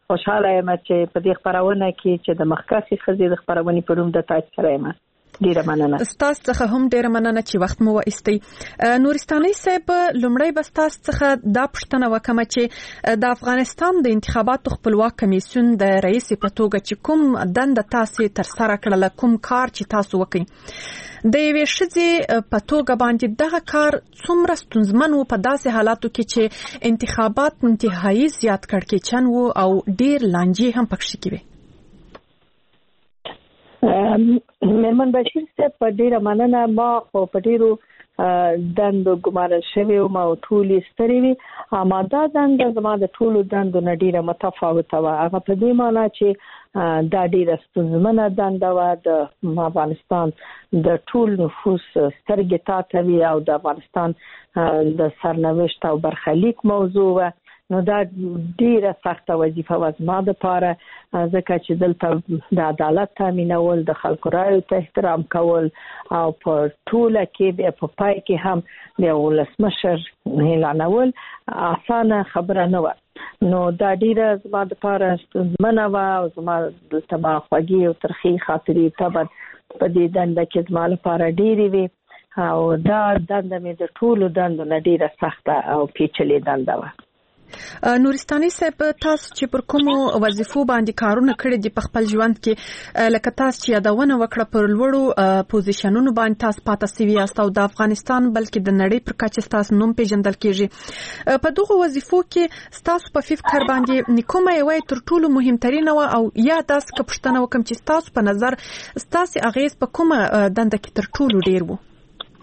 خوشاله یم چې په دې خبرونه کې چې د مخکښې ښځې د خبرونې په روم د تاج سره یم. ډیره مننه. ستاسو څخه هم ډیره مننه چې وخت مو وایستی. نورستاني صاحب، لومړی به ستاسو څخه دا پوښتنه وکم چې د افغانستان د انتخاباتو خپلواک کمیسیون د رئیس په توګه چې کوم دنده تاسو تر سره کړل، کوم کار چې تاسو وکړي، د یوې ښځې په توګه باندې دغه کار څومره ستونزمن و په داسې حالاتو کې چې انتخابات انتهایی زیات کړکېچن و او ډیر لانجې هم پکې کېږي؟ مېرمن بشیر صاحب، په ډیره مننه. ما خو په ډیرو دندو ګمارل شوی او ما ټولې ستړي وي. ما دا دنده زما د ټولو دندو نه ډیره متفاوته وه. هغه په دې معنی چې دا ډیره ستونزمنه دنده وه. د افغانستان د ټول نفوس سترګې تاته وي او د افغانستان د سرنوشت او برخلیک موضوع وه. نو دا ډیره سخته وظیفه وه زما دپاره، ځکه چې دلته د عدالت تامینول، د خلکو رایو ته احترام کول او په ټوله کې بیا په پای کې هم د ولسمشر اعلانول اسانه خبره نه وه. نو دا ډیره زما دپاره ستونزمنه وه او زما دلته ما خوږې او ترخې خاطرې طبعا په دې دنده کې زما لپاره ډیرې وي او دا دنده مې د ټولو دندو نه ډیره سخته او پیچلې دنده وه. نورستاني صاحب، تاسو چې پر کومو وظیفو باندې کارونه کړی دي په خپل ژوند کې، لکه تاسو چې یادونه وکړه پر لوړو پوزیشنونو باندې تاسو پاتې سوي یاست او د افغانستان بلکې د نړۍ پر کچه تاسو نوم پیژندل کیږي. په دغه وظیفو کې تاسو په فکر باندې کومه یوه تر ټولو مهمترینه و او یا تاسو که پوښتنه وکم چې تاسو په نظر تاسو اغیز په کومه دنده کې تر ټولو ډیر وو؟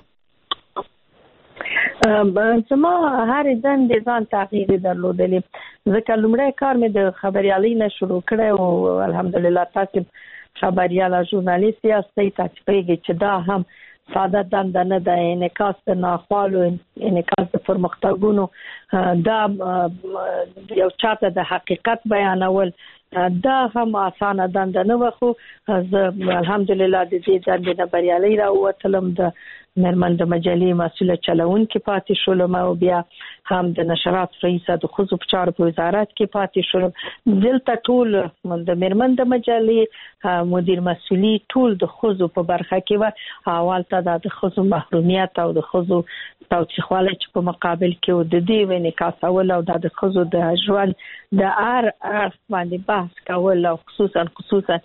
زما هر دندې ځان تغییر درلودلی، ځکه لومړی کار مې د خبریالۍ نه شروع کړی او الحمدلله تاسو خبریاله ژورنالیست یاستئ. تاسو پوهیږئ چې دا هم ساده دنده نه ده. انعکاس د ناخوالو، انعکاس د پرمختګونو، دا یو چاته د حقیقت بیانول، دا هم اسانه دنده نه وه. خو زه الحمدلله د دې دندې نه بریالۍ راووتلم. د مېرمن د مجلې مسؤله چلونکې پاتې شولم او بیا هم د نشرات رئیسه د ښځو په چارو په وزارت کې پاتې شولم. دلته ټول د مېرمن د مجلې مدیر مسؤلي ټول د ښځو په برخه کې وه. اول ته د ښځو محرومیت او د ښځو تاوتریخوالی چې په مقابل کې و، د دې انعکاسول او د ښځو د ژوند د هر اړخ باندې بحث کول او خصوصا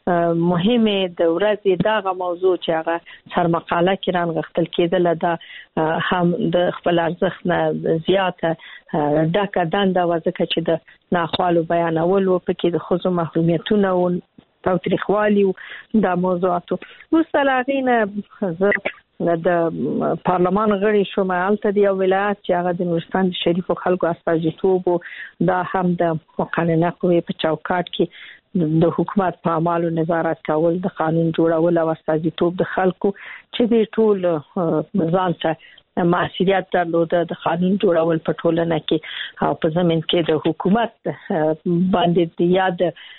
مهمه د ورځې دغه موضوع چې هغه سرمقاله کې رانغښتل کېدله، دا هم د خپل ارزښت نه زیاته ډکه دنده وه، ځکه چې د ناخوالو بیانول و، پکې د ښځو محرومیتونه و، تاوتریخوالي و، دا موضوعاتو. وروسته له هغې نه زه د پارلمان غړی شوم. هلته د یو ولایت چې هغه د نورستان د شریفو خلکو استازیتوب و، دا هم د مقننه قوې په چوکاټ کې د حکومت په اعمالو نظارت کول، د قانون جوړول او استازیتوب د خلکو چې د ټول ځان ته مسؤلیت درلوده، د قانون جوړول په ټولنه کې او په زمین کې د حکومت باندې یا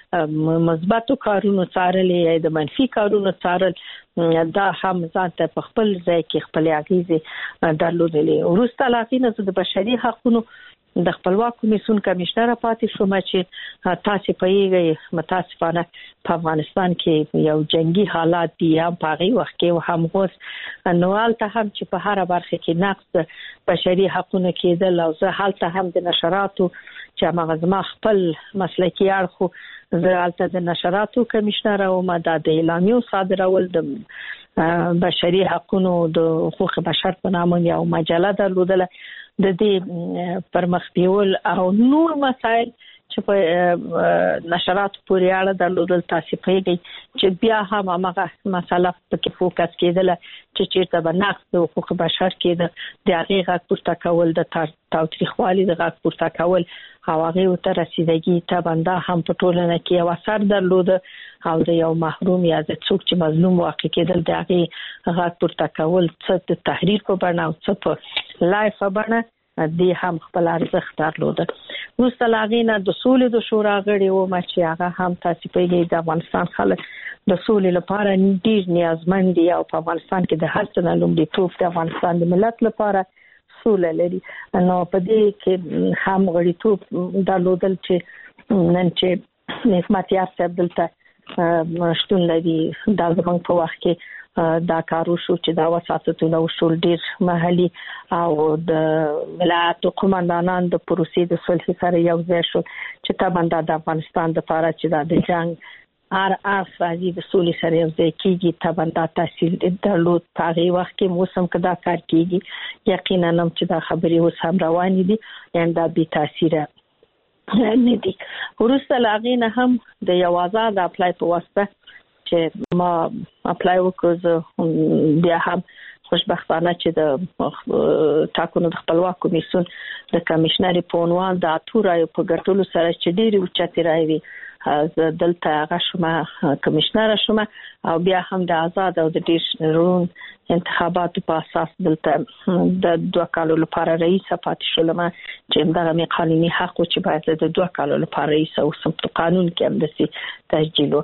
د مثبتو کارونو څارل یا د منفي کارونو څارل، دا هم ځان ته په خپل ځای کې خپل اغیزې درلودلې. وروسته له هغې نه زه د بشري حقونو د خپلواک کمیسیون کمیشنره پاتې شوم چې تاسو پوهیږئ متاسفانه په افغانستان کې یو جنگي حالات دي، هم په هغې وخت کې هم اوس. نو هلته هم چې په هره برخه کې نقض بشري حقونه کېدل او زه هلته هم د نشراتو چې هغه زما خپل مسلکي اړخ، زه هلته د نشراتو کمیشنره وم، دا د اعلامیو صادرول، د بشري حقونو د حقوق بشر په نامه یو مجله درلودله، د دې پرمخ بیول او نور مسائل چې په نشراتو پورې اړه درلودل. تاسو پوهیږئ چې بیا هم هغه مسله پکې فوکس کېدله چې چیرته به نقض د حقوق بشر کېده، د هغې غږ پورته کول، د تاوتریخوالي د غږ پورته کول او هغې ته رسیدګي طبعا دا هم په ټولنه کې یو اثر درلوده او د یو محروم یا د څوک چې مظلوم واقع کېدل د هغې غږ پورته کول، څه د تحریر په بڼه او څه په لایف په بڼه، دې هم خپل ارزښت درلوده. وروسته له هغې نه د سولې د شورا غړې وم چې هغه هم تاسو پوهیږئ د افغانستان خلک د سولې لپاره ډېر نیازمند دي او په افغانستان کې د هر څه نه لومړیتوب د افغانستان د ملت لپاره سوله لري. نو په دې کې هم غړیتوب درلودل چې نن چې نعمت یار صاحب دلته شتون لري دا زموږ په وخت کې دا کارو شو چې دا وساتونه وشول ډیر محلي او د ولایت قومندانان د پروسې د صلح سره یو ځای شو چې تاباندا د افغانستان د لپاره چې د جنگ راځي د سولې سره یو ځای کیږي تاباندا تحصیل درلود په هغه وخت کې موسم کدا کار کیږي یقینا هم چې دا خبرې اوس هم روانې دي یعنی دا به تاثیر نه دي ورسته لاغینه هم د یو آزاد اپلای په واسطه چې ما اپلای وکړ بیا هم خوشبختانه چې د ټاکنو د خپلواک کمیسیون د کمشنر په عنوان د اتورای په ګټلو سره چې ډېری اوچتي راوي زه دلته غشمه کمشنر شوم او بیا هم د آزاد او د ډیرون انتخاباتو په اساس دلته د 2 کالو لپاره رئیس پاتې شولم چې دغه می قانوني حق چې باید د 2 کالو لپاره رئیس او سمت قانون کې هم دسي تسجیلو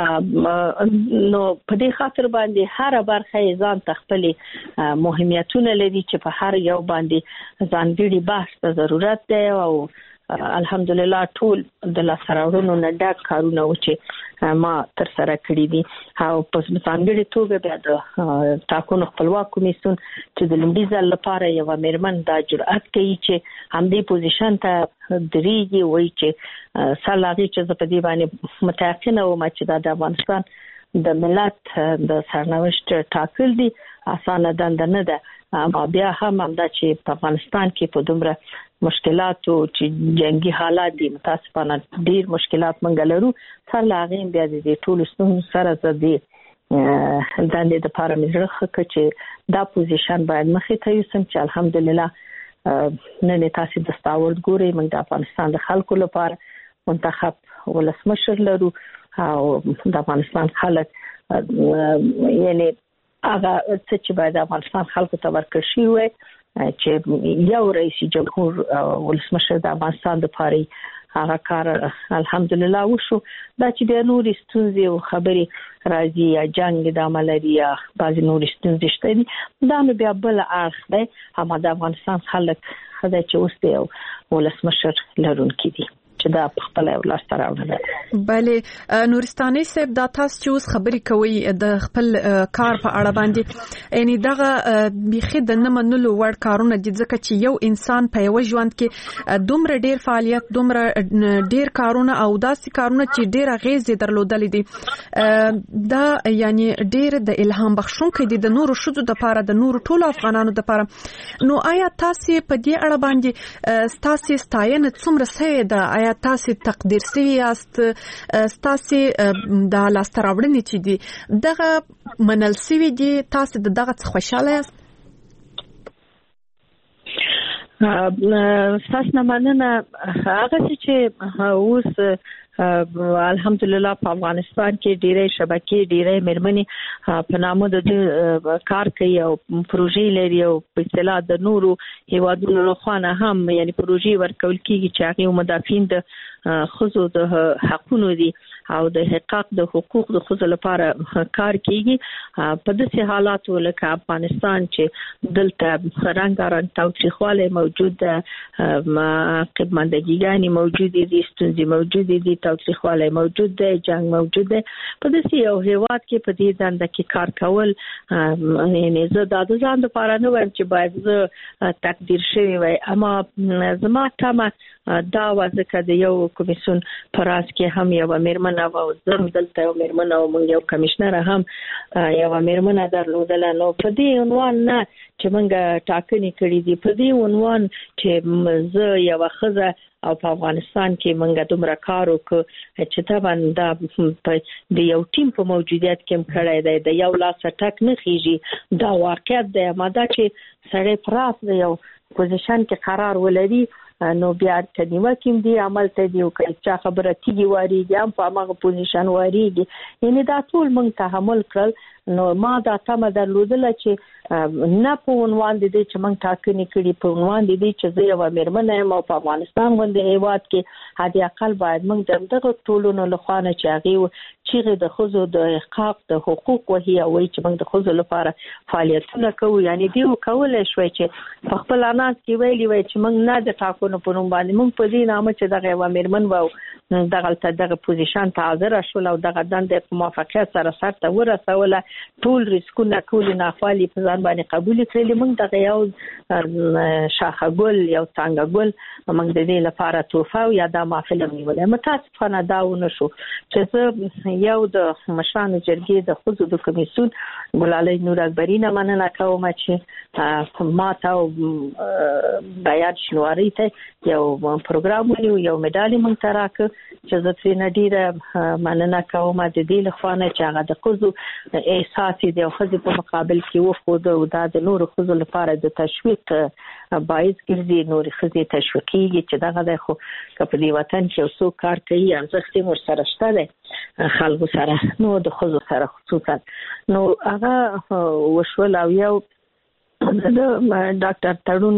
نو په دې خاطر باندې هر برخه ځان تخپلې مهمتونه لري چې په هر یو باندې ځانګړي بحث ته ضرورت دی او الحمدلله ټول د لاسراوړونو نه ډک کارونه و چې ما تر سره کړی دي او په ځانګړي توګه بیا د ټاکنو خپلواک کمیسیون چې د لومړي ځل لپاره یو میرمن دا جرأت کوي چې همدې پوزیشن ته درېږي وایي چې سلاغي چې په دې باندې متأکد وم چې د افغانستان د ملت د سرنوشت ټاکل دي اسانه دنده نه ده اما بیا هم دا چې په افغانستان کې په دومره مشکلاتو چې جنگي حالات دي متاسفانه ډیر مشکلات منګ لرو سره لاغین بیا د ټولو ستونزو سره زدي د دې لپاره مزرخه چې دا پوزیشن باید مخې ته یوسم چې الحمدلله نن تاسو د ستاورد ګوري موږ د افغانستان د خلکو لپاره منتخب ولسمشر لرو او د افغانستان خلک یعنی هغه چې باید د افغانستان خلکو ته ورکړ شي وي چې یو رئیس جمهور ولسمشر د افغانستان د پاره هغه کار الحمدلله وشو دا چې د نوري ستونزې او خبري راځي یا جنگ د عملي یا بعض نوري ستونزې شته دا نو بیا بل اړخ دی هم د افغانستان خلک خدای چې اوس دی ولسمشر لرونکي دي چې دا په خپل ولاس راوړل. بله نورستاني صاحب دا تاسو چې اوس خبرې کوي د خپل کار په اړه باندې یعنی دغه بيخي د نمنلو ور کارونه دي ځکه چې یو انسان په یو ژوند کې دومره ډیر فعالیت دومره ډیر کارونه او داسې کارونه چې ډیر غیزه درلودل دي دا یعنی ډیر د الهام بخښونکي دي د نورو شذو د لپاره د نورو ټولو افغانانو د لپاره نو آیا تاسو په دې اړه باندې تاسو ستاینه څومره سي ده آیا تاسو تقدیر سوي یاست تاسو د لاستراوړنې چې دي دغه منل سوي دي تاسو دغه څه خوشاله یاست تاسو نه مننه هغه چې اوس الحمدلله په افغانستان کې ډېرې شبکې ډېرې مرمنې په نامه د کار کوي او پروژې لري او په اصطلاح د نورو هیوادونو لخوا هم یعنی پروژې ورکول کیږي چې هغه مدافعین د خزو د حقوقو دي او د حقوق د حقوق د خزو لپاره کار کیږي په داسې حالاتو لکه افغانستان چې دلته رنګارنګ تاوتریخواله موجود ده قبمندګیګانی موجود دي ستونزې موجود دي تاوتریخواله موجود ده جنگ موجود ده په داسې یو هیواد کې په دې دنده کې کار کول یعنی زه د ځان لپاره نه وایم چې باید زه تقدیر شوی وای اما زما تمه دا وځکه د یو کمیسیون پراس کې هم یو میرمن او زم دلته یو میرمن او موږ یو کمشنر هم یو میرمن درلودل نو په دې عنوان نه چې موږ ټاکنې کړې دي په دې عنوان چې زه یو خزه او په افغانستان کې موږ دومره کار وکړو چې طبعا د یو ټیم په موجودیت کې کړای دی د یو لاس ټک نه خيږي دا واقعیت دی ماده چې سړی پراس دی یو پوزیشن کې قرار ولري نو بیا تنیمه کوم دی عمل ته دی او چې خبره تیږي واريږي هم په هغه پوزیشن واريږي یعنی دا ټول موږ تحمل کړل نو ما دا تمه درلودله چې نه په عنوان دي چې موږ ټاکنې کړي، په عنوان دي چې زه یو مېرمن یم او په افغانستان باندې هیواد کې حد اقل باید موږ دغه ټولونو لخوا نه چې هغه چې د خزو د حقوق د حقوق وهي او چې موږ د خزو لپاره فعالیتونه کوو، یعنی دی وکولای شوی چې په خپل اناس کې ویلي وي چې موږ نه د ټاکنو په نوم باندې موږ په دې نامه چې دغه یو مېرمن وو دغه پوزیشن ته حاضر شول او دغه دندې په موافقت سره سرته ورسوله، ټول ریسکونه کول نه خالي په ځان باندې قبول کړل. موږ دغه یو شاخه ګل یو څنګه ګل موږ د دې لپاره توفه یا د محفل نیولې. متاسفانه دا ونه شو چې یو د مشرانو جرګې د خزو د کمیسیون ګلالۍ نور اکبرینه مننه کوم چې ما ته بیان شنواری ته یو پروګرام ونیو، یو مډال مونږ ته راکړ چې زه ترې ډیره مننه کوم د دې لخوا نه چې هغه د خزو احساس دی او خزو په مقابل کې وخود او د نور خزو لپاره د تشویق باعث ګرځي، نور خزو تشویقي چې دغه د خو په دې وطن کې اوسو کار کوي ارزښت مو سره شته ده خلکو سره، نو د خزو سره خصوصا نو هغه وشول. او یو د ډاکټر تړون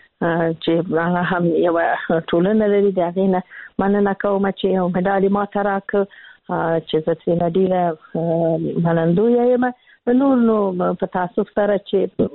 چې هغه هم یو ټولنه لري د هغې نه مننه کوم چې یو مډال ما ته راکړ چې زه ترې ډېره منندویه یم. نور نو په تاسف سره چې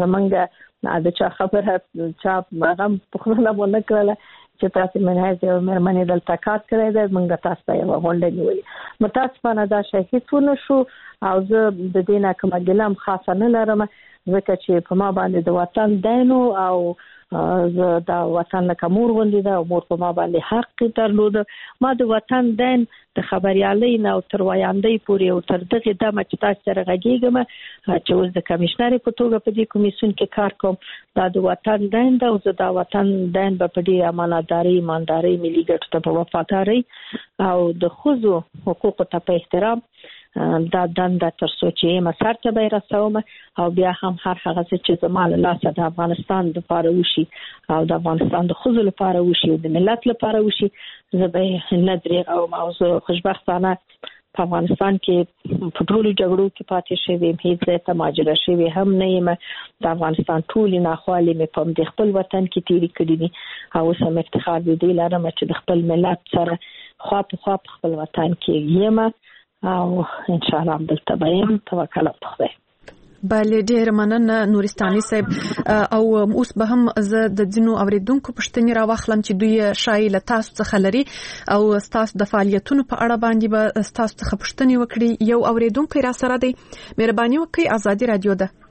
زمونږ د چا خبره چا هغه پوښتنه ونه کړله چې تاسو منځ یو مېرمنې دلته کار کړی دی، موږ تاسو ته یو غونډه نیولې. متاسفانه دا شی هیڅ ونه شو او زه د دې نه کومه ګیله هم خاصه نه لرم، ځکه چې په ما باندې د وطن دینو او زه د وطن لکه مور غوندې ده او مور په ما باندې حق درلوده. ما د وطن دین د خبریالۍ نه او تر ویاندۍ پورې او تر دغه دمه چې تاسو سره غږیږم چې اوس د کمشنرې په توګه په دې کمیسیون کې کار کوم، دا د وطن دین ده او زه د وطن دین په دې امانتداري ایمانداري ملي ګټو ته په وفاداري او د خزو حقوقو ته په احترام دا دنده تر سوچې مسار ته به رسوم او بیا هم هر هغه چې زما له لاسه د افغانستان لپاره وشي او د افغانستان د خزو لپاره وشي او د ملت لپاره وشي، زه به نه درېږم او زه خوشبختانه په افغانستان کې په ټولو جګړو کې پاتې شوې یم، هیڅ ځای ته مهاجره شوې هم نه یم. د افغانستان ټولې ناخوالې مې په خپل وطن کې تېرې کړي دي او اوس هم افتخار د دې لرم چې د خپل ملت سره خوا په خوا په خپل وطن کې یم او ان شاء الله دلته به یم. توکل په خدای. بله ډیر مننه نورستاني صاحب. او اوس به هم زه د ځینو اوریدونکو پوښتنې راوخلم چې دوی شایي له تاسو څخه لري او تاسو د فعالیتونو په اړه باندې به تاسو څخه پوښتنې وکړي. یو اوریدونکو را سره دی، مهرباني وکړئ، آزادي رادیو ده.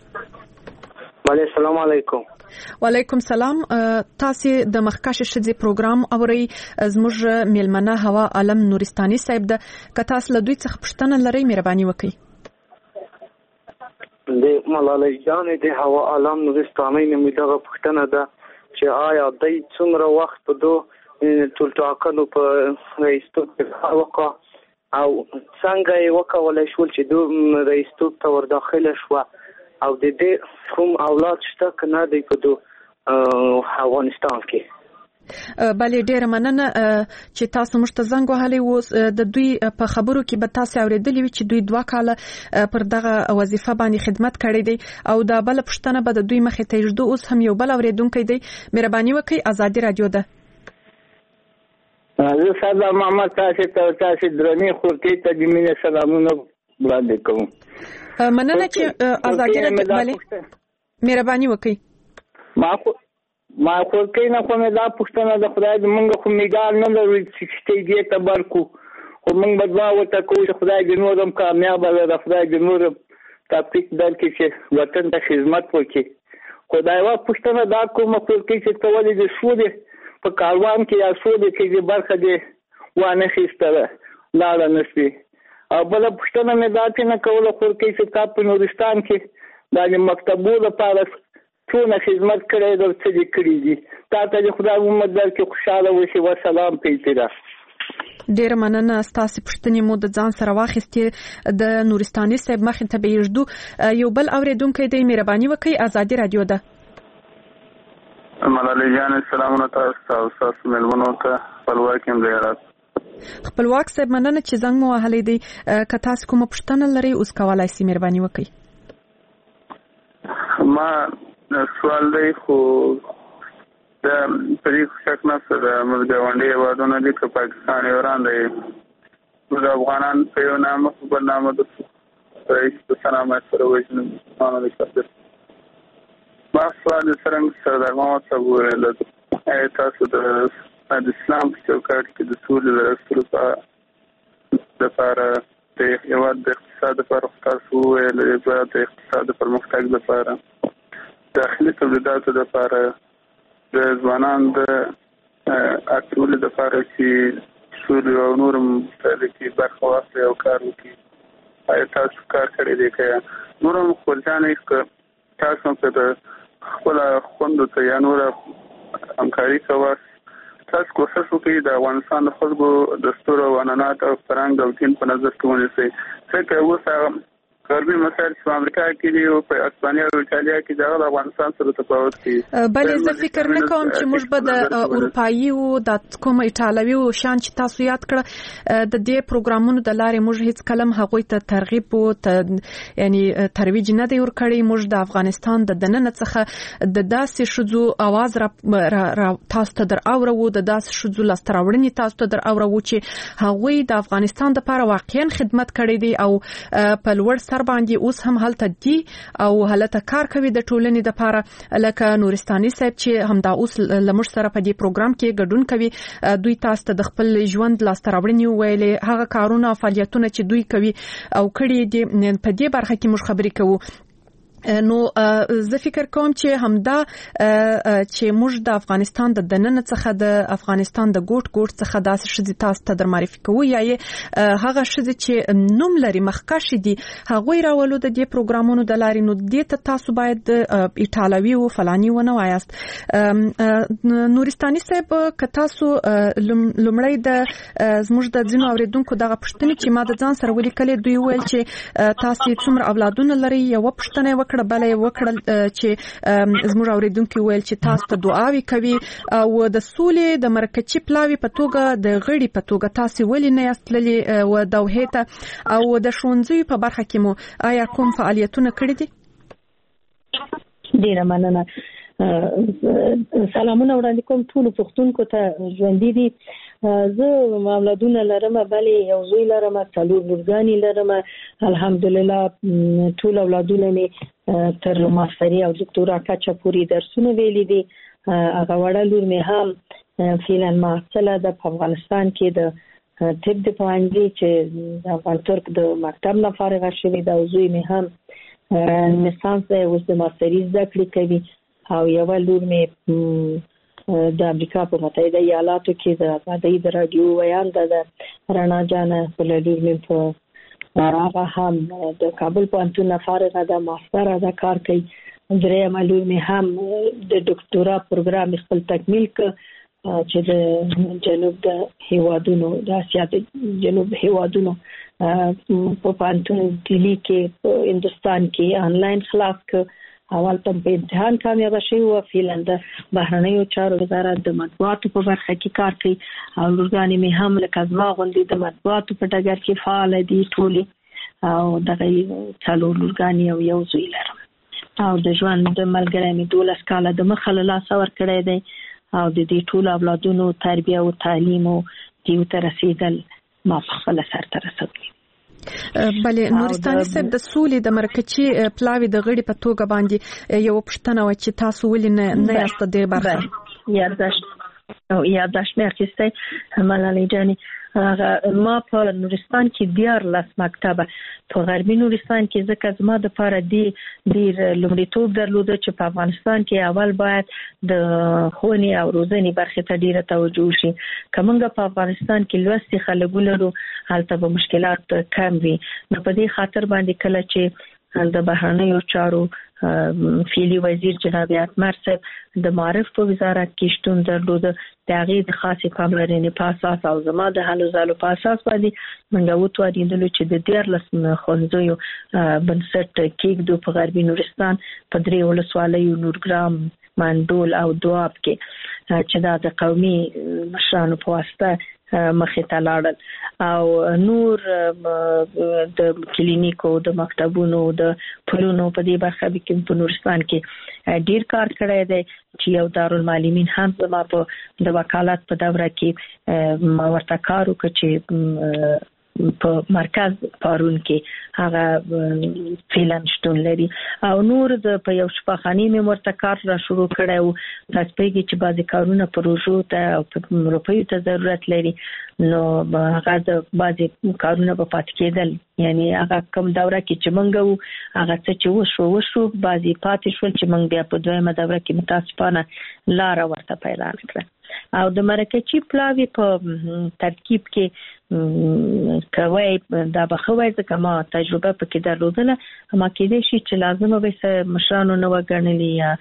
بله السلام علیکم. وعلیکم سلام. تاسو د مخکښ شذې پروګرام اوري، زموږ میلمنه هوا عالم نورستاني صاحب ده. که تاسو له دوی څخه پوښتنه لرئ مهرباني وکړئ. د ملالۍ جانې د هوا عالم نورستاني نه دغه پوښتنه ده چې آیا دوی څومره وخت په ټول ټاکنو په رئیستوب کې وکړه او څنګه یې وکولای شول چې دوی رئیستوب ته ور داخله شوه او د دې کوم اولاد شته که نه دی په افغانستان کې؟ بله ډیره مننه چې تاسو موږ ته زنګ وهلی و. د دوی په خبرو کې به تاسو اوریدلی وي چې دوی 2 کاله پر دغه وظیفه باندې خدمت کړی دی او دا بل پوښتنه به د دوی مخې ته یږدو. اوس هم یو بل اوریدونکی دی، مهرباني وکړئ، آزادي رادیو ده. زه ساده محمد تاسو درنې خورتې ته د مینې سلامونه وړاندې کوم. مننه چې آزادي رادیو. بله مهرباني وکړئ. ما خو کې نه کومه دا پښتنه د خدای د مونږ خو میګار نه لري چې دې ته برکو خو مونږ بدوا وته کوو چې خدای دې نورم کامیاب وي، خدای دې نور توفیق درکړي چې وطن ته خدمت وکړي. خدای وا پښتنه دا کومه خو کې چې تولې د سودې په کاروان کې یا سودې کې دې برخه دې وانه خېستره لاړه نشي. او بل پښتنه مې دا چې نه کوله خو کې چې تاسو په نورستان کې د مکتبونو لپاره څونه خدمت کړی د څه دي کړی دي. تاسو خدای عمر درکې خوشاله وشي. والسلام پیتره. ډیر مننه. تاسو پوښتنې مو د ځان سره واخیستې د نورستاني صاحب مخې ته به یږدو. یو بل اوریدونکی دی، مهرباني وکړئ، آزادي رادیو ده. ملالۍ جان سلامونه تاسو او تاسو ملمنو ته خپلواکي هم زیارت. خپلواک صاحب مننه چې زنګ مو وهلې دي. که تاسو کومه پوښتنه لرئ اوس کولای شئ مهرباني وکړئ. ما سوال دی خو د پرې شک نه سره موږ ګاونډي هېوادونه دي که پاکستان ایران دی موږ افغانان په یو نامه په بل نامه د رئیس په سلامه سره وژنو مسلمانانو د کافر ما سوال څرنګه سردار محمد صاحب وویل تاسو د اسلام په چوکاټ کې د سولې د رسولو لپاره د هېواد د اقتصاد لپاره تاسو وویل د اقتصاد د پرمختګ لپاره داخلي تولیداتو لپاره د ځوانانو د اټولو لپاره چې سولې او نور مختلفې برخه واخلي او کار وکړي. آیا تاسو کار کړی دی که نور هم خپلجانې که تاسو هم که د خپله خوندو ته یا نوره همکاري کوئ تاسو کوشش وکړئ د افغانستان د خلکو دستور او عنعنات او فرهنګ او دین په نظر کې ونیسئ. ځکه اوس هغه غربي مسایل په امریکا کې دي او په اسپانیا او ایټالیا کې د افغانستان سره تفاوت دي. بلې زه فکر نه کوم چې موږ به د اروپایي او د کوم ایټالوي او شان چې تاسو یاد کړه د دې پروګرامونو د لارې موږ هیڅ کلم هغوی ته ترغیب او یعنی ترویج نه دی ورکړی. موږ د افغانستان د دننه څخه د داسې شذو आवाज را تاسو ته در اورو د داسې شذو لاستراوړنې تاسو ته در اورو چې هغوی د افغانستان لپاره واقعا خدمت کړی دی او په لوړ سر باندې اوس هم هلته دي او هلته کار کوي د ټولنې لپاره. لکه نورستاني صاحب چې همدا اوس لمر سره په دې پروګرام کې ګډون کوي دوی تاسو ته د خپل ژوند لاستراوړنې ویلې هغه کارونه او فعالیتونه چې دوی کوي او کړي دي په دې برخه کې موږ خبرې کوو. نو زه فکر کوم چې همدا چې موږ د افغانستان د دننه څخه د افغانستان د ګوټ څخه داسې شذې تاسو ته در معرفي کوو یا هغه شذې چې نوم لري مخکښ دي هغوی راولو د دې پروګرامونو د لارې. نو دې ته تاسو باید ایټالوي او فلاني ونه وایاست. نورستاني صاحب که تاسو لومړی د زموږ د ځینو اوریدونکو دغه پوښتنې چې ما د ځان سره ولیکلې دوی ویل چې تاسو څومره اولادونه لري یو پوښتنه وکړه بلې وکړل چې زموږ اوریدونکو ویل چې تاسو ته دعاوې کوي او د سولې د مرکچی پلاوی په توګه د غړي په توګه تاسو ولې نه یاستلې و دوحې ته او د ښوونځي په برخه کې مو آیا کوم فعالیتونه کړی دي؟ ډیره مننه. سلامونه وړاندې کوم ټول پښتونکو ته ژوندۍ دي. زه اولادونه لرم بلې یو زوی لرم 4 لورګانې لرم الحمدلله. ټول اولادونه مې تر ماستري او دکتورا کچه پوری درسونه ویلي دي. هغه وړه لور مې هم فعلا معطله د افغانستان کې د طب د پوهنځي چې د افغان ترک د مکتب نه فارغه شوې ده. زوی مې هم لیسانس اوس د ماستري زده کړې کوي او یو لور مې د امریکا په متحده ایالاتو کې د آزادۍ د رادیو ویانده ده رڼا جان. په لور مې په هغه هم د کابل پوهنتون نه فارغه ده ماستر ده کار کوي. درېیم لور مې هم د ډاکټورا پروګرام خپل تکمیل ک چې د جنوب د هیوادونو د اسیا د جنوب هیوادونو په پوهنتون دلی کې په هندستان کې آنلاین خلاص ک. اول ته په امتحان کامیاب شي او فعلا د بهرنیو چارو وزارت د مطبوعاتو په برخه کې کار کوي او لورګانې مې هم لکه زما غوندې د مطبوعاتو په ډګر کې فعال دي ټولې او دغه 4 لورګانې او یو زوی لرم او د ژوند د ملګری مې 12 کاله د مخه له لاسه ورکړی دی او د دې ټول اولادونو تربیه او تعلیم او دیو ته رسیدل ما په خپل سر ته رسوي. بلې نورستاني صاحب د سولې د مرکچی پلاوی د غړي په توګه باندې یو پوښتنه و چې تاسو ولې نه یاست د برخه یادداشت مې اخیستی ملالۍ جانې. ما په نورستان کې 14 مکتبه په غربي نورستان کې ځکه زما د لپاره ډیر لومړیتوب درلوده چې په افغانستان کې اول باید د ښوونې او روزنې برخې ته ډیره توجه شي. کومه په افغانستان کې لوستي خلک ولرو هلته به مشکلات کم وي. نو په دې خاطر باندې کله چې د بهرنیو چارو فعلی وزیر جناب اتمر صاحب د معرف په وزارت کې شتون درلوده د هغې د خاصې پاملرنې په اساس او زما د هلو ځلو په اساس باندې موږ وتوانېدلو چې د 14 ښوونځیو بنسټ کېږدو په غربي نورستان په 3 ولسوالیو نورګرام منډول او دواب کې چې دا د قومي مشرانو په واسطه مخې ته لاړل او نور د کلینیکو د مکتبونو د پلونو په دې برخه کې په نورستان کې ډیر کار کړی دی چې یو دارالمعلمین هم زما په د وکالت په دوره کې ما ورته کار وکړ چې په مرکز پارون کې هغه فعلا شتون لري او نور د په یو شفاخانه مې ورته کار را شروع کړو تاسو پیږي چې بعضی کارونه پروژو ته او روپیو ته ضرورت لري نو هغه د بعضی کارونه په پات کېدل یعنی هغه کوم دوره کې چې مونږ هغه څه چې وشو بعضی پاتې شول چې مونږ بیا په دویمه دوره کې متاسفانه لار ورته پیدا کړه او د مرکزي پلاوی په ترکیب کې کوي دا بخوي ځکه ما تجربه پکې درلودله ما کې دې شي چې لازمه به مشرانو نو وګڼلي یا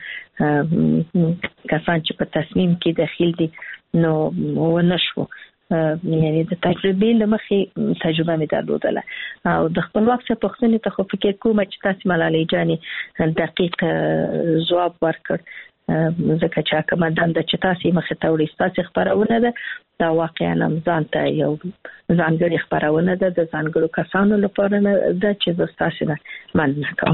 کسان چې په تصمیم کې داخل دي نو ونشو یعنی د تجربې لمخې تجربه مې درلودله او د خپلواک څخه پښتنې ته خو فکر کوم چې تاسو ملالۍ جانې دقیق ځواب ورکړ ځکه چې کومه دنده چې تاسو مخه ته وړي تاسو خبرونه ده دا واقعا ځان ته یو ځانګړي خبرونه ده د ځانګړو کسانو لپاره ده چې تاسو نه مننه کوم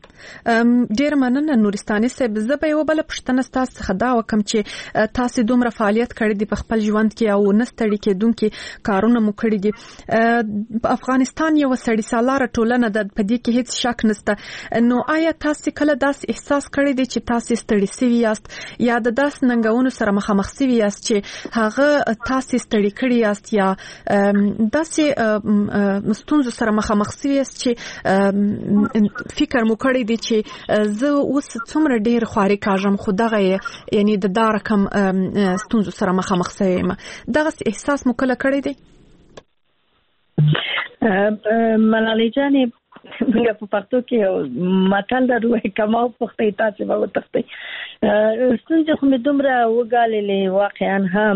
ډیر مننه نورستاني صاحب زه به یو بل پښتنه تاسو څخه دا وکم چې تاسو دومره فعالیت کړی دی په خپل ژوند کې او نستړی کېدونکو کارونه مو کړی دي په افغانستان یو سړی سالاره ټولنه د پدې کې هیڅ شک نشته نو آیا تاسو کله داس احساس کړی دی چې تاسو ستړي سوي یاست یا د داس ننګونو سره مخامخ سوي یاست چې هغه تاسو ستړي کړی یاست یا داسې ستونزو سره مخامخ سوي یاست چې فکر مو کړی دی چې زه اوس څومره ډیر خواري کاږم خو دغه یعنی د دار کم ستونزو سره مخامخ سوم دغه احساس مو کله کړی دی ملالۍ جانې موږ په پښتو کې متل درو کما پختې تاسو به وتښتې ستونزې خو مې دومره وګاللې واقعا هم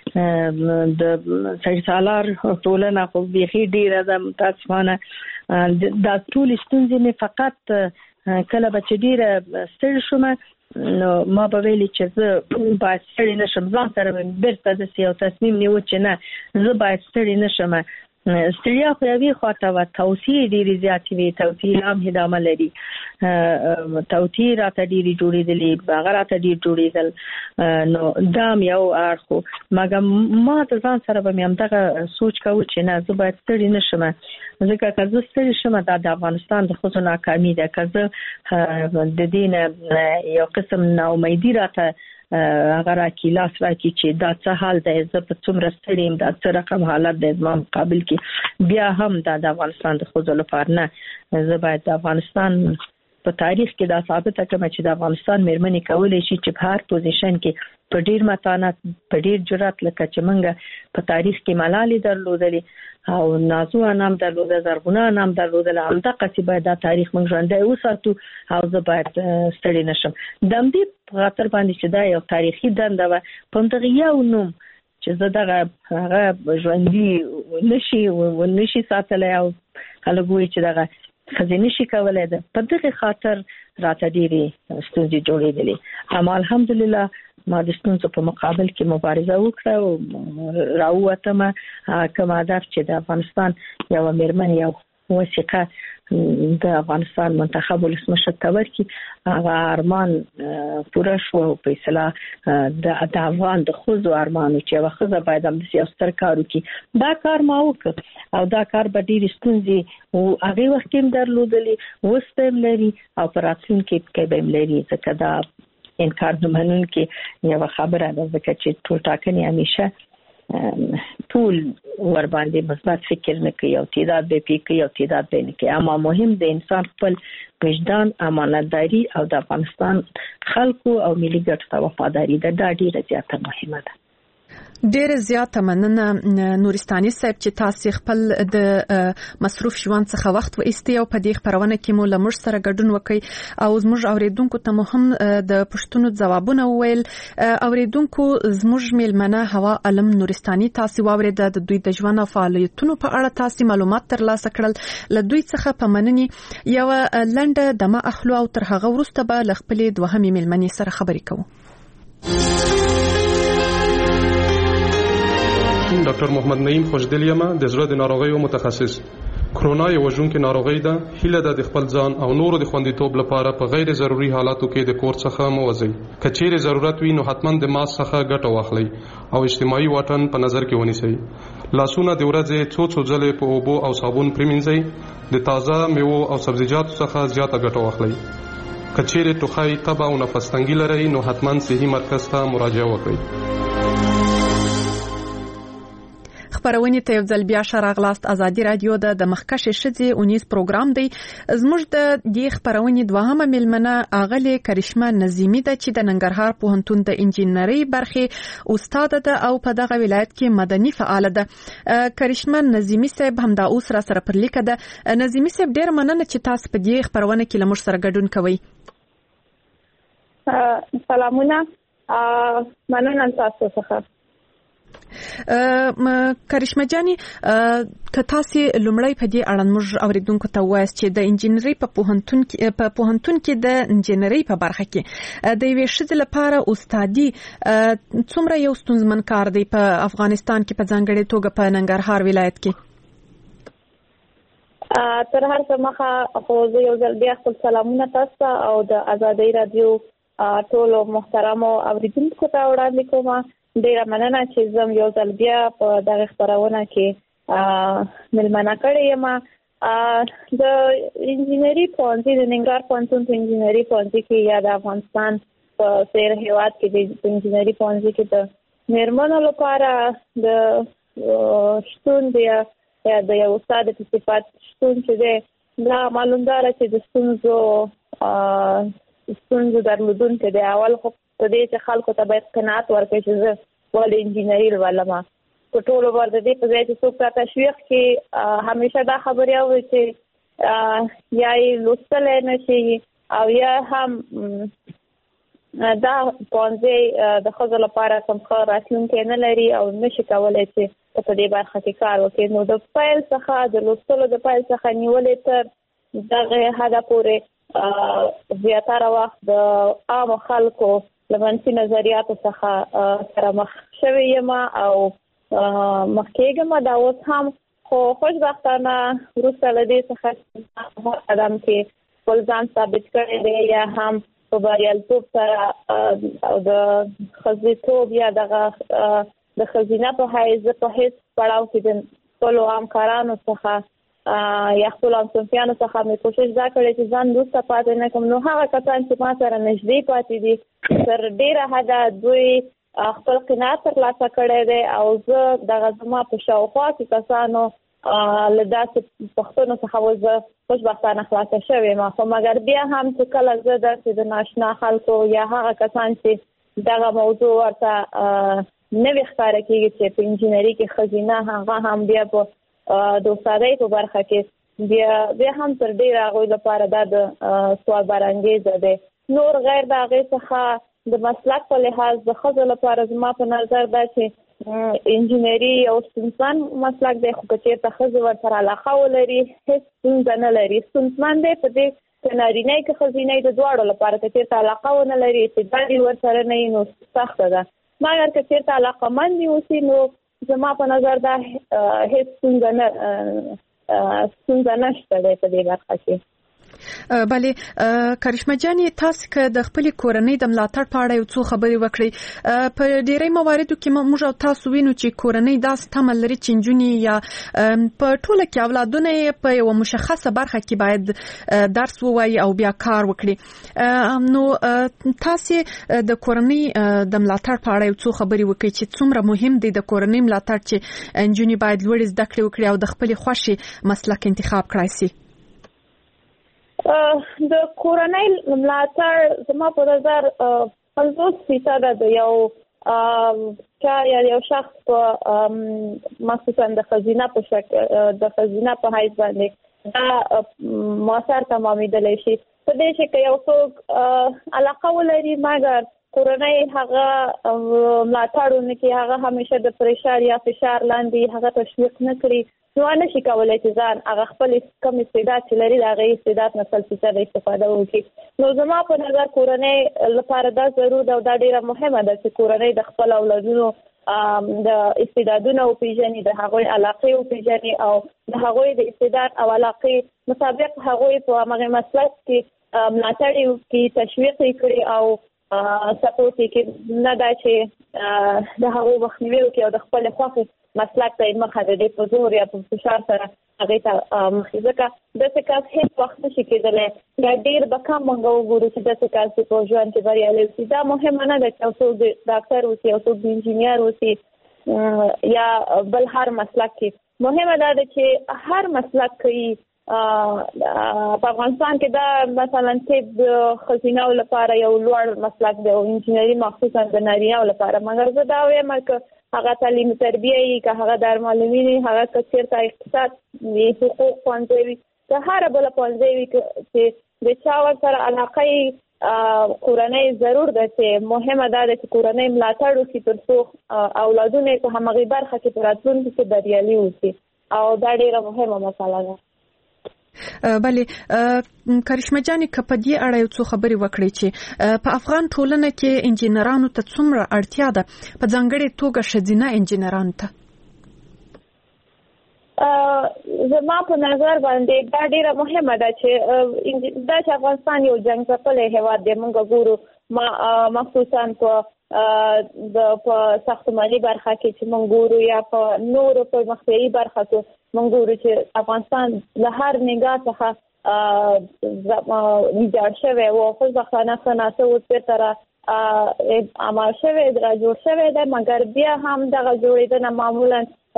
د سړسالار ټولنه خو بيخي ډیره ده متاسفانه دا ټول ستونزې مې فقط کله به چې ډیره ستړي شوم نو ما به ویلي چې زه باید ستړي نشم ځان سره بیرته داسې یو تصمیم نیو چې نه زه باید ستړي نشم ستړیا خو یوې خواته وه توصیې ډېرې زیاتې وې توصیې هم ادامه لري توصیې راته ډېرې جوړېدلې هغه راته ډېر جوړېدل نو دا هم یو اړخ و مګر ما د ځان سره به مې همدغه سوچ کوو چې نه زه باید ستړي نشم ځکه که زه ستړي شم دا د افغانستان د ښځو ناکامي ده که زه د دې نه یو قسم ناامیدي راته هغه راکې لاس راکې چې دا څه حال دی زه په څومره ستړي یم دا څه رقم حالت دی زما مقابل کې بیا هم دا د افغانستان د ښځو لپاره نه زه باید د افغانستان په تاریخ کې دا ثابته کړم چې د افغانستان مېرمنې کولی شي چې په هر پوزیشن کې په ډیر متانت په ډیر جرأت لکه چې موږ په تاریخ کې ملالۍ درلودلې او نازو انام درلوده زرغونه انام درلوده همدغه څه باید دا تاریخ موږ ژوندی وساتو او زه باید ستړي نشم د دې په خاطر باندې چې دا یو تاریخي دنده و په دغه یو نوم چې زه دغه هغه ژوندۍ نشي ساتلای او خلک وایي چې دغه خزینه شي کولای ده په دغه خاطر راته ډېری ستونزې جوړېدلې اما الحمدلله ما د ستونزو په مقابل کې مبارزه وکړه او راووتم کوم هدف چې د افغانستان یو مېرمن یو وثیقه د افغانستان منتخب ولسمشر ته ورکړي هغه ارمان پوره شو په اصطلاح د افغان د ښځو ارمان چې یوه ښځه باید همداسې یو ستر کار وکړي دا کار ما وکړ او دا کار به ډېرې ستونزې هغې وخت کې هم درلودلې اوس به هم لري او په راتلونکي کې به هم لري ځکه دا انکار نه منونکې یوه خبره ده ځکه چې ټول ټاکنې همیشه ټول ور باندې مثبت فکر نه کوي او تعداد به کوي او تعداد به نه کوي اما مهم د انسان خپل وجدان امانتداري او د افغانستان خلکو او ملي ګټو ته وفاداري ده دا ډیره زیاته مهمه ده ډیر زیاته مننه نورستاني صاحب چې تاسو خپل د مصروف ژوند څخه وخت و ایستي او په دې خبرونه کې مو لمر سره ګډون وکړي او زموږ اوریدونکو ته مو هم د پښتون ځوابونه وویل اوریدونکو زموږ میلمنه هوا علم نورستاني تاسو واورید د دوی د ژوند او فعالیتونو په اړه تاسو معلومات ترلاسه کړل له دوی څخه په مننې یو لنډه دمه اخلو او تر هغه وروسته به ل خپل دوهمې میلمنې سره خبرې کوو ډاکټر محمد نعیم خوشدل یم د زړه د ناروغیو متخصص. کرونا یو وژونکې ناروغي ده. هیله ده د خپل ځان او نورو د خوندیتوب لپاره په غیر ضروري حالاتو کې د کور څخه مه وځئ. که چیرې ضرورت وي نو حتما د ماسک څخه ګټه واخلئ او اجتماعي واټن په نظر کې ونیسئ. لاسونه د ورځې څو ځلې په اوبو او صابون پریمنځئ. د تازه میوو او سبزیجاتو څخه زیاته ګټه واخلئ. که چیرې ټوخی، تبه او نفس تنګي لرئ نو حتما صحي مرکز ته مراجعه وکړئ. خبرونه ته یو ځل بیا شراغلاست. ازادي رادیو د مخکښ ښځې اونیز پروګرام دی. زموږ د دې خبرونه دوهمه ملمنه اغلی کرشمه نظیمی ده چې د ننګرهار پوهنتون د انجینرۍ برخې استاد ده او په دغه ولایت کې مدني فعال ده. کرشمه نظیمی صاحب همدا اوس را سره پر لیکه ده. نظیمی صاحب ډیر مننه چې تاسو په دې خبرونه کې لمر سره ګډون کوئ. سلامونه، مننه تاسو څخه. کرشمه جاني، که تاسو لومړی په دې اړه موږ اوریدونکو ته وایاست چې د انجینرۍ په پوهنتون کې د انجینرۍ په برخه کې د یوې ښځې لپاره استادي څومره یو ستونزمن کار دی په افغانستان کې، په ځانګړې توګه په ننګرهار ولایت کې؟ تر هر څه مخه خو زه یو ځل بیا خپل سلامونه تاسو او د ازادۍ رادیو ټولو محترمو اوریدونکو ته وړاندې کوم. ډیره مننه چې زم یو ځل بیا په دغه خبرونه کې ملمنه کړې یم. د انجینرۍ پوهنځي د ننګرهار پوهنتون په انجینرۍ پوهنځي کې یا د افغانستان په سیر هیواد کې د انجینرۍ پوهنځي کې د میرمنو لپاره د شتون یا د یو استاد په صفت شتون چې دی دا معلومدار چې د ستونزو درلودونکي دی. اول خو په دې چې خلکو ته باید قناعت ورکړي چې زه ولې انجینري لولم. په ټولو ورته دې په ځای چې څوک ته تشویق کړي، همیشه دا خبرې اوري چې یا یې لوستلی نه شي او یا هم دا پوهنځی د ښځو لپاره کوم ښه راتلونکی نه لري او نشي کولی چې په دې برخه کې کار وکړي. نو د پیل څخه د لوستلو د پیل څخه نیولې تر دغه حده پورې زیاتره وخت د عامو خلکو له منفي نظریاتو څخه سره مخ شوې یم او مخ کېږم. دا اوس هم خو خوشبختانه وروسته له دې څخه قدم کې خپل ځان ثابت کړی دی یا هم په بریالیتوب سره او د ښځېتوب یا دغه د ښځینه په حیث په هیڅ پړاو کې د خپلو همکارانو څخه یا خپل همصنفیانو څخه مې کوشش دا کړې چې ځان وروسته پاتې نه کړم. نو هغه کسان چې ما سره نږدې پاتې دي تر ډېره حده دوی خپل قناعت ترلاسه کړی دی او زه دغه زما په شاوخوا کې کسانو له داسې پوښتنو څخه زه خوشبختانه خلاصه شوې یم. خو مګر بیا هم چې کله زه داسې د ناشنا خلکو یا هغه کسان چې دغه موضوع ورته نوې ښکاره کېږي چې په انجینري کې ښځینه هغه هم بیا په د استادۍ په برخه کې بیا هم تر ډېره هغوی لپاره دا د سوال برانګیزه دی. نور غیر د هغې څخه د مسلک په لحاظ د ښځو لپاره زما په نظر دا چې انجینري یو ستونزمن مسلک دی، خو که چېرته ښځې ورسره علاقه ولري هېڅ ستونزه نه لري. ستونزمن دی په دې که نارینه که ښځینه د دواړو لپاره که چېرته علاقه ونه لري استعداد یې ورسره نه وي نو سخته ده. مګر که چېرته علاقمند یې اوسي نو زما په نظر دا هیڅ ستونزه نشته دی په دې برخه کې. بله کرشمه جاني، تاسو که د خپل کورنۍ د ملاتړ په اړه یو څو خبرې وکړي. په ډیری مواردو کې موږ او تاسو وینو چې کورنۍ داس تمل لري چې نجونې یا په ټوله کې اولادونه په یو مشخصه برخه کې باید درس ووایي او بیا کار وکړي. نو تاسو د کورنۍ د ملاتړ په اړه یو څو خبرې وکړي چې څومره مهم دی د کورنۍ ملاتړ چې نجونې باید لوړ زده کړې وکړي او د خپل خوښې مسلک انتخاب کړای شي. د کورنۍ ملاتړ زما په نظر 50% د یو شخص په مخصوصا د ښځینه په حیث باندې دا مؤثر تمامېدلی شي. په دې چې که یو څوک علاقه ولري مګر کورنۍ هغه ملاتړ ونه کړي، هغه همیشه د پریشر یا فشار لاندې هغه تشویق نه کړي، نو نه شي کولای چې ځان هغه خپل کم استعداد چې لري د هغې استعداد نه 100% استفاده وکړي. نو زما په نظر کورنۍ لپاره دا ضرور ده او دا ډېره مهمه ده چې کورنۍ د خپل اولادونو د استعدادونو او پیژنې د هغوی علاقې او پیژنې او د هغوی د استعداد او علاقې مطابق هغوی په هغه مسلک کې ملاتړ کې تشویق کړي او سپورټ کې نه دا چې د هغوی مخنیوي کوي او د خپل خوښه مسلک ته مخه د په زور یا په فشار سره هغه ته مخیزه کا د څه کاس هیڅ وخت نشي کېدلی یا ډیر به کم مونږ وګورو چې د څه کاس په ژوند کې بریالي شي. دا مهمه نه ده چې څوک د ډاکټر اوسي او څوک د انجینیر اوسي یا بل هر مسلک کې. مهمه ده چې هر مسلک کې په افغانستان کې دا مثلا طب خزینه لپاره یو لوړ مسلک دی او انجینری مخصوصا د نارینه لپاره. مګر زه دا وایم چې هغه تعلیم تربیه یې که هغه درملنې هغه کثیرته اقتصاد حقوق پوهنځی که هر بل پوهنځی چې د چا ورسره علاقه کورنۍ ضرور ده چې مهمه ده چې کورنۍ ملاتړ وکړي تر څو اولادونه په همغې برخه کې په راتلونکي کې بریالي اوسي او دا ډیره مهمه مسله ده. بلې کرشمه جانې که په دې اړه یو څو خبرې وکړې چې په افغان ټولنه کې انجینرانو ته څومره اړتیا ده په ځانګړې توګه ښځینه انجینرانو ته؟ زما په نظر باندې دا ډیره مهمه ده چې دا چې افغانستان یو جنګ ځپلی هېواد دی. موږ ګورو مخصوصا په ساختماني برخه کې چې موږ ګورو یا په نورو په مخفیایي برخه کې موږ ګورو چې افغانستان له هر نګاه څخه ویجاړ شوی و. خوشبختانه ښه اوس بېرته را عمل شوی را جوړ شوی دی مګر بیا هم دغه جوړېدنه معمولا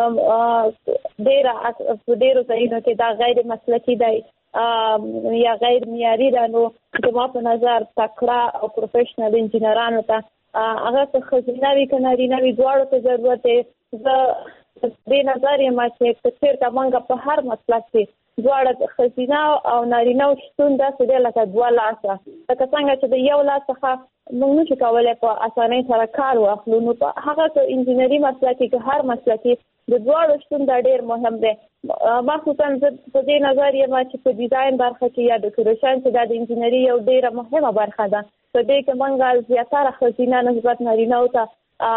ډېرو ځایونو کې دا غیر مسلکي دی یا غیر معیاري ده. نو زما په نظر تکړه او پروفیشنل انجینرانو ته هغه څه ښځینه وي که نارینه وي دواړو ته ضرورت دی. زه دې نظر یم چې که چېرته موږ په هر مسلک کې دواړه ښځینه او نارینه شتون داسې دی لکه دوه لاسه. لکه څنګه چې د یو لاس څخه موږ نشو کولی په اسانۍ سره کار واخلو نو په هغه انجینري مسلک کې که هر مسلک کې د دواړو شتون دا ډېر مهم دی. مخصوصا زه په دې نظر یم چې په ډیزاین برخه کې یا ډیکوریشن چې دا د انجینري یو ډېره مهمه برخه ده. په دې کې موږ زیاتره ښځینه نسبت نارینهو ته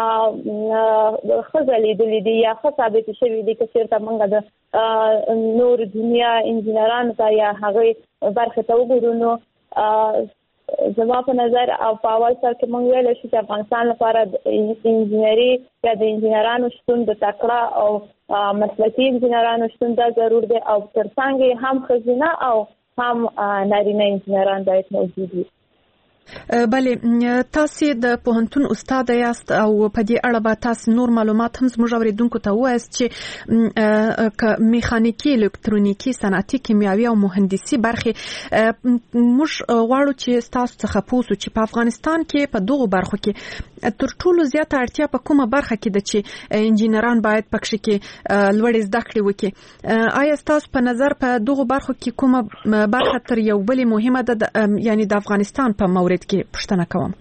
ښځه لیدلي دي یا ښه ثابتې شوي دي. که چېرته موږ د نور دنیا انجینرانو ته یا هغې برخې ته وګورو نو زما په نظر او په اول سر کې موږ ویلی شو چې افغانستان لپاره د انجینري یا د انجینرانو شتون د تکړه او مسلکي انجینرانو شتون دا ضرور دی او تر څنګ یې هم ښځینه او هم نارینه انجینران باید موجود وي. بلې تاسو د پوهنتون استاد یاست او په دې اړه به تاسو نور معلومات هم زموږ اوریدونکو ته ووایاست چې میخانیکي الکترونیکي صنعتي کیمیاوي او مهندسي برخې موږ غواړو چې تاسو څخه پوه شو چې په افغانستان کې په دغو برخو کې تر ټولو زیاته اړتیا په کومه برخه کې ده چې انجینران باید پکې کې لوړې زده کړې وکړي؟ آیا تاسو په نظر په دغو برخو کې کومه برخه تر یو بلې مهمه ده یعنی د افغانستان په مورد کې پوښتنه کوم؟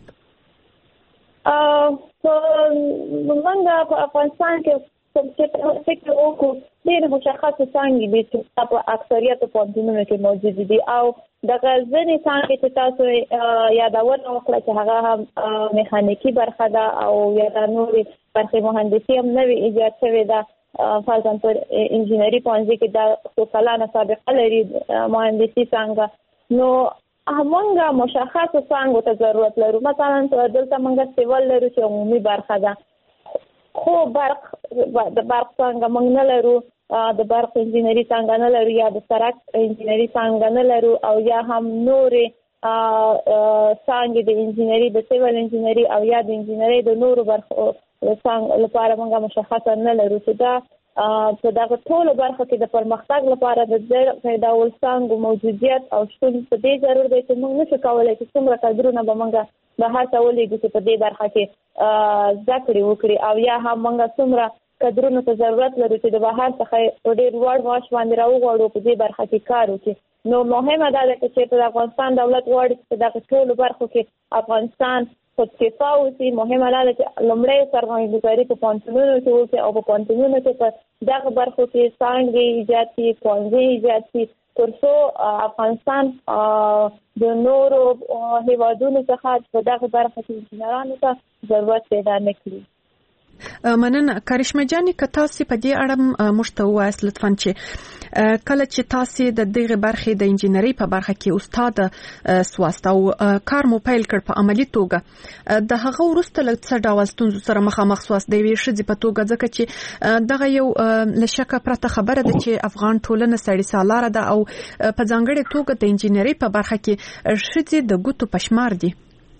موږ په افغانستان کې فکر وکړو ډېر مشخصې څانګې دي چې په اکثریت پوهنتونونو کې موجود دي او دغه ځینې څانګې چې تاسو یادونه وکړه چې هغه هم میخانیکي برخه ده او یا د نورې برخې مهندسي هم نوې ایجاد شوې ده. فرضاً پر انجینري پوهنځي کې دا څو کلانه سابقه لري مهندسي څانګه. نو موږ مشخصو څانګو ته ضرورت لرو. مثلا دلته موږ سیول لرو چې عمومي برخه ده خو د برق څانګه موږ نه لرو، د برق انجینري څانګه نه لرو یا د سرک انجینري څانګه نه لرو او یا هم نورې څانګې د انجینري د سیول انجینري او یا د انجینري د نورو برخو لپاره موږ مشخصه نه لرو چې دا په دغه ټولو برخو کې د پرمختګ لپاره د دغه ډول څانګو موجودیت او شتون په دې ضرور دی چې موږ نشو کولی چې څومره کادرونه به موږ بهر ته ولېږو چې په دې برخه کې زده کړې وکړي او یا هم موږ څومره کادرونو ته ضرورت لرو چې د بهر څخه په ډېر لوړ معاش باندې راوغواړو په دې برخه کې کار وکړي. نو مهمه دا ده چې د افغانستان دولت غواړي چې په دغه ټولو برخو کې افغانستان خودکفا اوسي. مهمه دا ده چې لومړی سرمایه‌ګذاري په پوهنتونونو کې وکړي او په پوهنتونونو کې په دغه برخو کې څانګې ایجاد کړي، ښوونځي ایجاد کړي تر څو افغانستان د نورو هیوادونو څخه په دغه برخه کې انجینرانو ته ضرورت پیدا نه کړي. مننه کرشمه جاني که تاسو په دې اړه مشته وایست لطفاً چې کله چې تاسو د دغه برخې د انجینری په برخه کې استاد سواست او کار مو پیل کړ په عملی توګه د هغه ورسته له څه ډول ستونزو سره مخامخ سواست دی شې په توګه ځکه چې دغه یو لشکه پرته خبره ده چې افغان ټولنه سړی سالاره ده او په ځانګړي توګه د انجینری په برخه کې شې د ګوتو پشمار دي.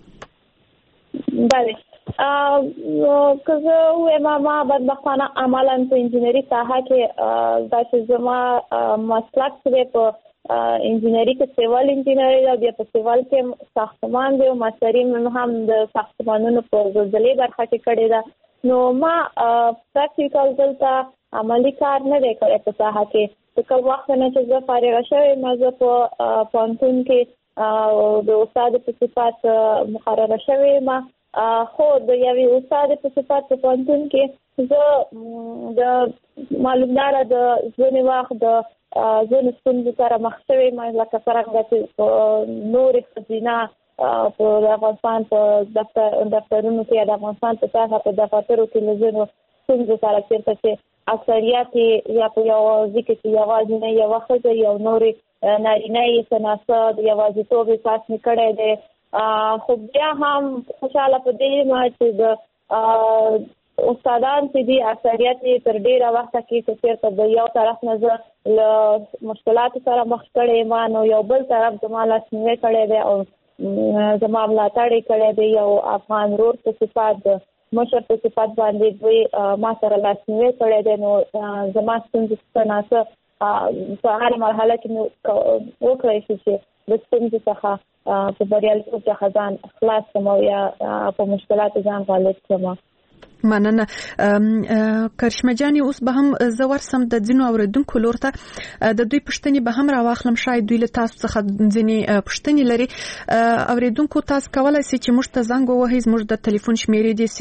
بله که زه وایم ما بدبختانه عملاً په انجینری ساحه کې دا چې زما مسلک دی په انجینری کې سیوال انجینری او بیا په سیوال کې ساختمان دی او ماستری هم د ساختمانونو په زلزلې برخه کې کړې ده نو ما پریکټیکل دلته عملی کار نه دی کړی په ساحه کې کوم وخت نه چې زه فارغه شوې ما زه په پوهنتون کې د استاد په صفت مقرره شوې ما خو د یوې استاد په صفت په پوهنتون کې زه د معلومدار د ځینې وخت د ځینې ستونزو سره مخ شوې ما لکه څرنګه چې نورې ښځینه په افغانستان په دفترونو کې د افغانستان په ساحه په دفاترو کې له ځینو ستونزو سره چېرته چې اکثریت یا په یوازې کې چې یوازې نه یوه ښځه یو نورې نارینه یې تناسه د یوازیتوب احساس مې کړی دی خو بیا هم خوشاله په دې ما چې د استادان چې دي اکثریت یې تر ډیره وخته کې چې چېرته د یو طرف نه زه له مشکلاتو سره مخ کړی ما نو یو بل طرف زما لاسنیوی کړی دی او زما ملاتړ یې کړی دی یو افغان ورور په صفت د مشر په صفت باندې دوی ما سره لاسنیوی کړی دی نو زما ستونزې تناسه په هره مرحله کې مې وکړی شي چې د ستونزې څخه په بریالیتوب څخه ځان خلاص کړم او یا په مشکلاتو ځان غالب کړم. مننه کرشمه جاني اوس به هم زه ورسم د ځینو اوریدونکو لور ته د دوی پوښتنې به هم راواخلم شاید دوی له تاسو څخه ځینې پوښتنې لري. اوریدونکو تاسو کولای شئ چې موږ ته زنګ ووهئ زموږ د ټلیفون شمیرې دي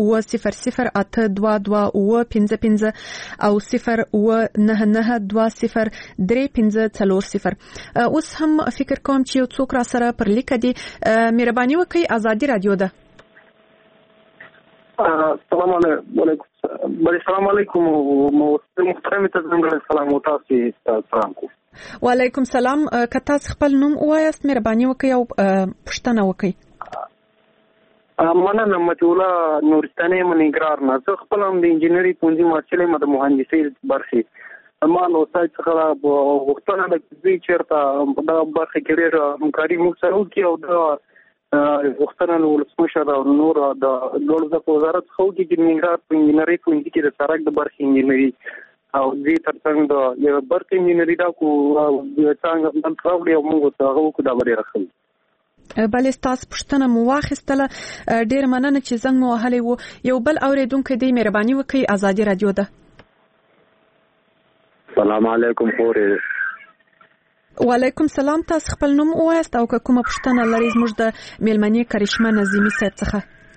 080082255 او 089920350. اوس هم فکر کوم چې یو څوک را سره پر لیک دي مهرباني وکړئ ازادي رادیو ده. السلام علیکم محترم تاسو سلام او تاسو سلام کو وعلیکم سلام که تاسو خپل نوم وایاست مهرباني وکړئ او پوښتنه وکړئ. مننه متولا نورستاني منګرار نه زه خپل هم د انجینری پونځي مارچلې د مهندسي برخه ما نو سایت څخه وختونه د دوی چیرته د برخه کې ډېر همکاري موږ سره وکړو او د وختونه ولسمشر او نور د دولت وزارت خو کې د منګرار په انجینری پونځي کې د سرک د برخه انجینری او دې ترڅنګ د یو برخه انجینری دا کو څنګه د پروګرام موږ ته هغه کو دا ډېر راخلي. بل تاسو پوښتنه مو واخیستله ډېر مننه چې زنګ مو وهلی وو. یو بل اوریدونکو دی مهرباني وکړئ ازادي رادیو ده. السلام علیکم خورې. وعلیکم سلام تاسو خپل نوم وایاست او کومه پوښتنه لرئ زموږ د میلمنې کرشمه نظیمی صاحب څخه.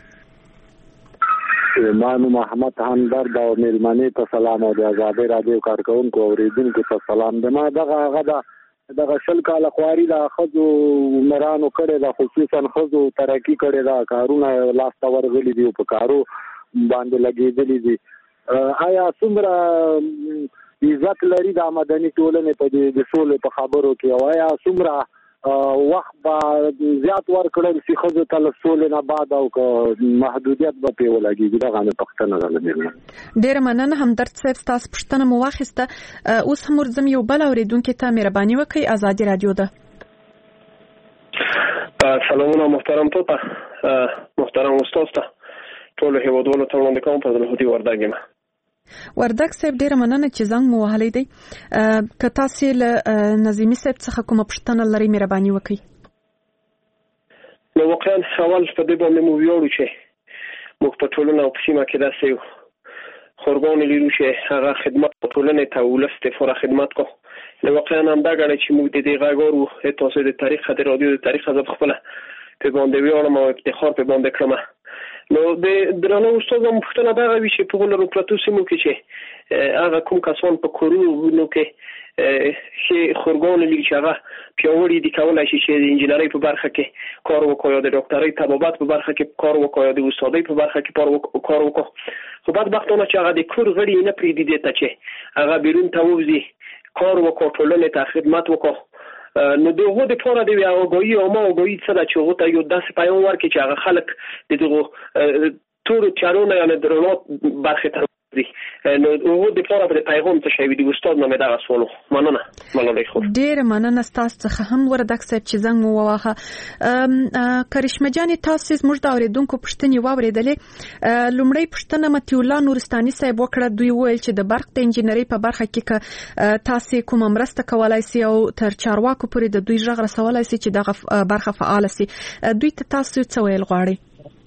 ما نوم محمد همدرد او میلمنې ته سلام او د ازادي رادیو کارکونکو اوریدونکو ته سلام. دما دغه شل کاله خواري د خزو مرانو کړي دا خصوصا خزو ترقی کړي دا کارونه لاسته ورغلي دي په کارو باندې لګېدلي دي. آیا څومره عزت لري د مدني ټولنې په دې سولې په خبرو کې او آیا څومره وخت به زیات ورکړل شي خزو ته له سولې نه بعد او محدودیت به په ولګي دا غانه پښتنه غلطه. ډېر مننه همدرد صاحب تاسو پښتنه مو واخیسته. اوس هم ورزم یو بل اوریدونکو ته مهرباني وکړئ ازادي رادیو ده. سلامونه محترم توته محترم استاد ته ټول هیوادونو ته وړاندې کوم په دلهوتي وردګ ما وردګ صاحب ډېر مننه چې زنګ مو وهلی دی. که تاسو له نظیمی صاحب څخه کومه پوښتنه لرئ مهرباني وکړئ. نو واقعا اول په دې باندې مو ویاړو چې موږ په ټولنه او په سیمه کې داسې یو خورګان لرو چې هغه خدمت ټولنې ته ولست فور خدمت کو. نو واقعا هم دا غواړي چې موږ د دې غاګورو تاسو د تاریخ د رادیو د تاریخ ځب خپل په باندې ویاړم او افتخار په باندې کړم نو د درنو استاد مفتنه دا وی چې په غوړو پروتو سیمو کې چې هغه کوم کسان په کورونو کې چې خورګون لري چې هغه پیاوړي دي کولای شي چې د انجینرۍ په برخه کې کار وکړي یا د ډاکټرۍ طبابت په برخه کې کار وکړي یا د استادۍ په برخه کې کار وکړي خو بدبختانه چې هغه د کور غړي نه پریږدي ته چې هغه بیرون ته وځي کار وکړي ټولنې ته خدمت وکړي نو دغه د ټول د اوګوي او ما اوګوي څه د چې ته یو داسې پیغام ورکړي چې هغه خلک دغه ټول چارونه یا درونو برخه ته دي نو هغه د ټول په پیغام ته شوی دی استاد نو مې دا غوښتلو مننه خو ډیر مننه تاسو څخه هم وردک صاحب چې زنګ مو وواهه کرشمه جان تاسو زموږ د اوریدونکو پښتني واوریدلې لومړی پښتنه متي الله نورستاني صاحب وکړه دوی ویل چې د برق د انجینری په برخه کې تاسو کوم مرسته کولای سي او تر چارواکو پورې د دوی ژغ رسولای سي چې دغه برخه فعال سي دوی ته تاسو څه ویل غواړئ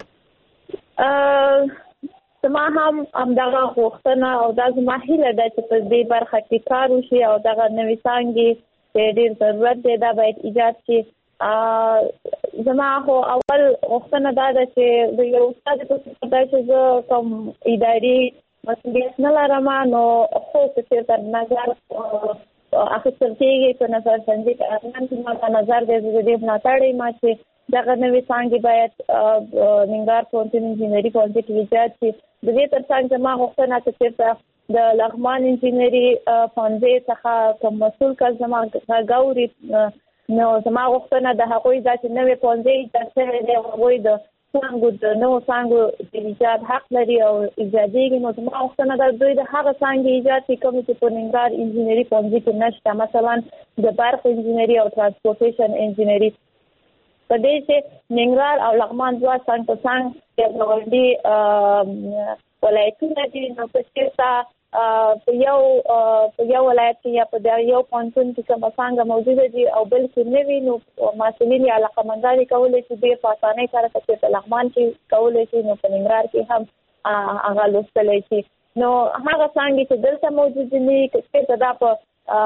زما هم همدغه غوښتنه او دا زما هیله ده چې په دې برخه کې کار وشي او دغه نوې څانګې چې ډېر ضرورت دی دا باید ایجاد شي. زما خو اول غوښتنه دا ده چې د یو استاد په توګه چې زه کوم اداري مسؤلیت نه لرم نو خو چې تر نظر اخیستل کېږي په نظر سنجي کې ما نظر دی چې دې ملاتړ ما چې دغه نوې څانګې باید ننګار پوهنتون انجینري پوهنځي کې ایجاد شي. د دې ترڅنګ زما غوښتنه چې د لغمان انجینري پوهنځي څخه کوم مسؤل کس زما غواړي نو زما غوښتنه د هغوی د نوې پوهنځي ایجاد شوی دی هغوی د څانګو د نوو څانګو د ایجاد حق لري او ایجادېږي نو زما غوښتنه ده دوی د هغه څانګې ایجاد کړي کومې چې په ننګار انجینري پوهنځي کې نشته مثلا د برق انجینري او ترانسپورټیشن انجینري په دې چې ننګرهار او لغمان دوه څنګ په څنګ د ګاونډي ولایتونه دي نو په څیر په یو ولایت کې یا په یو پوهنتون کې کومه څانګه موجوده دي او بل کې نه وي نو مسؤلین یا علاقمندان کولی شي ډېر په اسانۍ سره په لغمان کې کولی شي نو په ننګرهار کې هم هغه لوستلی شي نو هغه څانګې چې دلته موجودې دي که چېرته دا په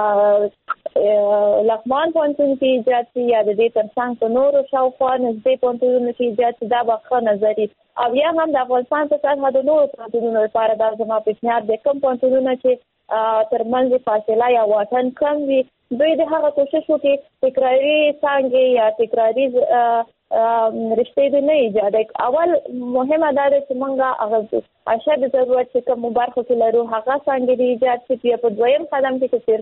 لغمان پوهنتون کې ایجاد شي یا د دې ترڅنګ په نورو شاوخوا نږدې پوهنتونونو کې ایجاد شي دا به ښه نظر وي او یا هم د افغانستان په سطحه د نورو پوهنتونونو لپاره دا زما پیشنهاد دی کوم پوهنتونونه چې ترمنځ فاصله یا واټن کم وي دوی د هغه کوشش وکړي تکراري څانګې یا تکراري رشتې د نه ایجاد اول مهمه دا ده چې موږ هغه اشد ضرورت چې کوم برخه کې لرو هغه څنګه دی ایجاد شي په دویم قدم کې